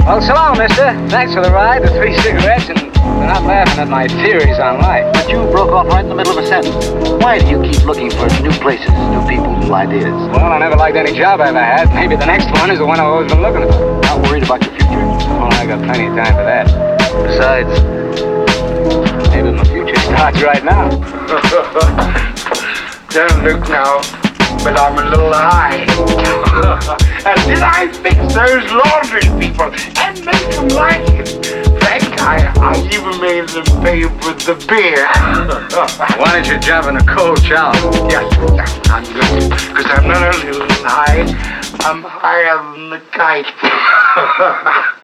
Well, so long, mister. Thanks for the ride, the 3 cigarettes, and for not laughing at my theories on life. But you broke off right in the middle of a sentence. Why do you keep looking for new places, new people, new ideas? Well, I never liked any job I ever had. Maybe the next one is the one I've always been looking for. Not worried about your future? Well, I got plenty of time for that. Besides, maybe my future starts right now. Don't look now, but I'm a little high. And did I fix those laundry people and make them like it? Frank, I even made them pay for the beer. Why don't you jump in a cold shower? Yes, I'm good. Because I'm not only a little high, I'm higher than the kite.